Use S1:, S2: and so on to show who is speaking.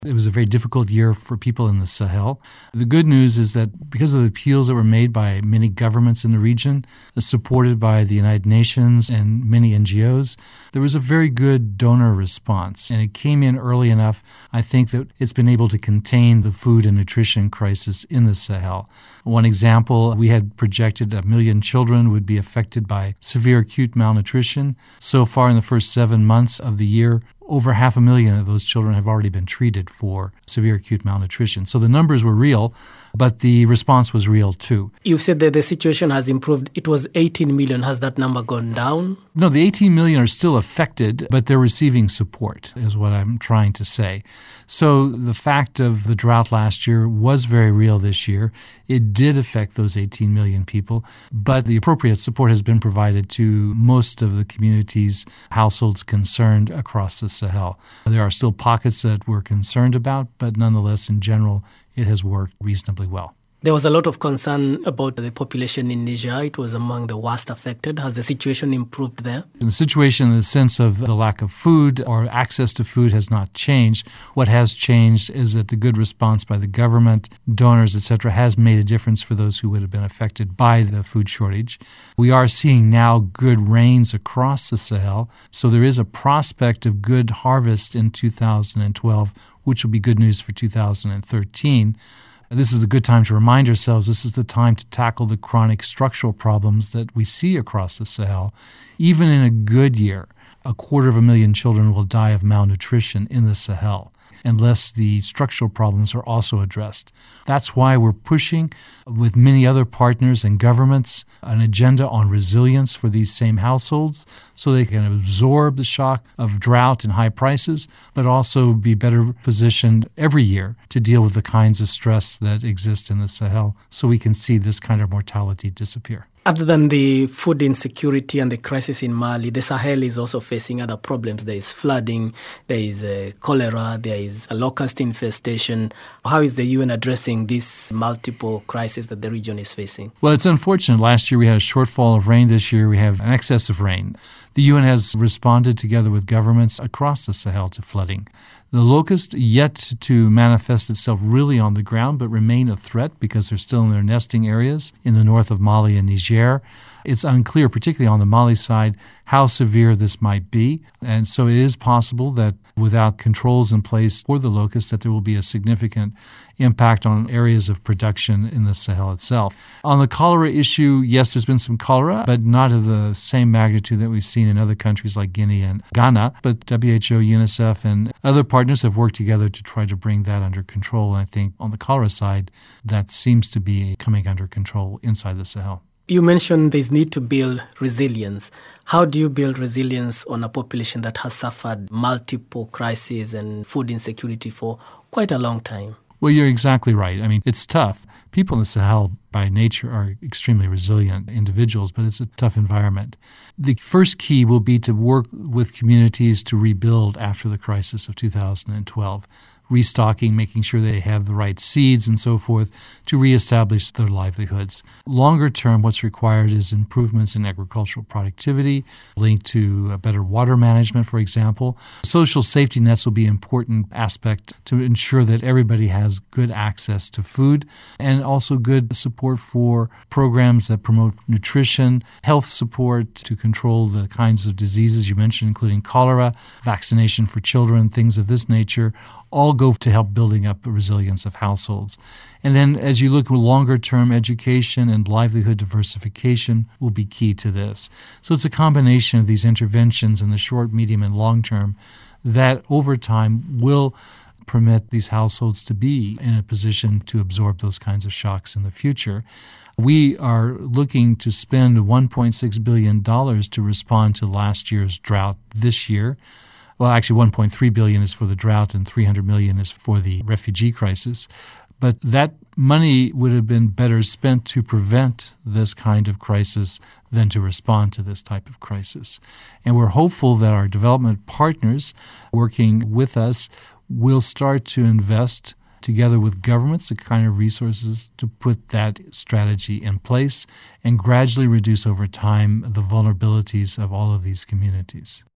S1: It was a very difficult year for people in the Sahel. The good news is that because of the appeals that were made by many governments in the region, supported by the United Nations and many NGOs, there was a very good donor response. And it came in early enough, I think, that it's been able to contain the food and nutrition crisis in the Sahel. One example, we had projected 1 million children would be affected by severe acute malnutrition. So far in the first 7 months of the year, over 500,000 of those children have already been treated for severe acute malnutrition. So the numbers were real, but the response was real too.
S2: You've said that the situation has improved. It was 18 million. Has that number gone down?
S1: No, the 18 million are still affected, but they're receiving support, is what I'm trying to say. So the fact of the drought last year was very real this year. It did affect those 18 million people, but the appropriate support has been provided to most of the communities, households concerned across the Sahel. There are still pockets that we're concerned about, but nonetheless, in general, it has worked reasonably well.
S2: There was a lot of concern about the population in Niger. It was among the worst affected. Has the situation improved there?
S1: The situation in the sense of the lack of food or access to food has not changed. What has changed is that the good response by the government, donors, etc., has made a difference for those who would have been affected by the food shortage. We are seeing now good rains across the Sahel, so there is a prospect of good harvest in 2012, which will be good news for 2013. This is a good time to remind ourselves this is the time to tackle the chronic structural problems that we see across the Sahel. Even in a good year, 250,000 children will die of malnutrition in the Sahel unless the structural problems are also addressed. That's why we're pushing, with many other partners and governments, an agenda on resilience for these same households so they can absorb the shock of drought and high prices, but also be better positioned every year to deal with the kinds of stress that exist in the Sahel so we can see this kind of mortality disappear.
S2: Other than the food insecurity and the crisis in Mali, the Sahel is also facing other problems. There is flooding, there is cholera, there is a locust infestation. How is the UN addressing these multiple crises that the region is facing?
S1: Well, it's unfortunate. Last year we had a shortfall of rain. This year we have an excess of rain. The UN has responded together with governments across the Sahel to flooding. The locust yet to manifest itself really on the ground, but remain a threat because they're still in their nesting areas in the north of Mali and Niger. It's unclear, particularly on the Mali side, how severe this might be. And so it is possible that without controls in place for the locust, that there will be a significant impact on areas of production in the Sahel itself. On the cholera issue, yes, there's been some cholera, but not of the same magnitude that we've seen in other countries like Guinea and Ghana. But WHO, UNICEF, and other partners have worked together to try to bring that under control. And I think on the cholera side, that seems to be coming under control inside the Sahel.
S2: You mentioned there's need to build resilience. How do you build resilience on a population that has suffered multiple crises and food insecurity for quite a long time?
S1: Well, you're exactly right. I mean, it's tough. People in the Sahel by nature are extremely resilient individuals, but it's a tough environment. The first key will be to work with communities to rebuild after the crisis of 2012. Restocking, making sure they have the right seeds and so forth to reestablish their livelihoods. Longer term, what's required is improvements in agricultural productivity, linked to better water management, for example. Social safety nets will be an important aspect to ensure that everybody has good access to food and also good support for programs that promote nutrition, health support to control the kinds of diseases you mentioned, including cholera, vaccination for children, things of this nature, all go to help building up the resilience of households. And then as you look at longer-term education and livelihood diversification will be key to this. So it's a combination of these interventions in the short, medium, and long term that over time will permit these households to be in a position to absorb those kinds of shocks in the future. We are looking to spend $1.6 billion to respond to last year's drought this year. Well, actually, $1.3 billion is for the drought and $300 million is for the refugee crisis. But that money would have been better spent to prevent this kind of crisis than to respond to this type of crisis. And we're hopeful that our development partners working with us will start to invest together with governments the kind of resources to put that strategy in place and gradually reduce over time the vulnerabilities of all of these communities.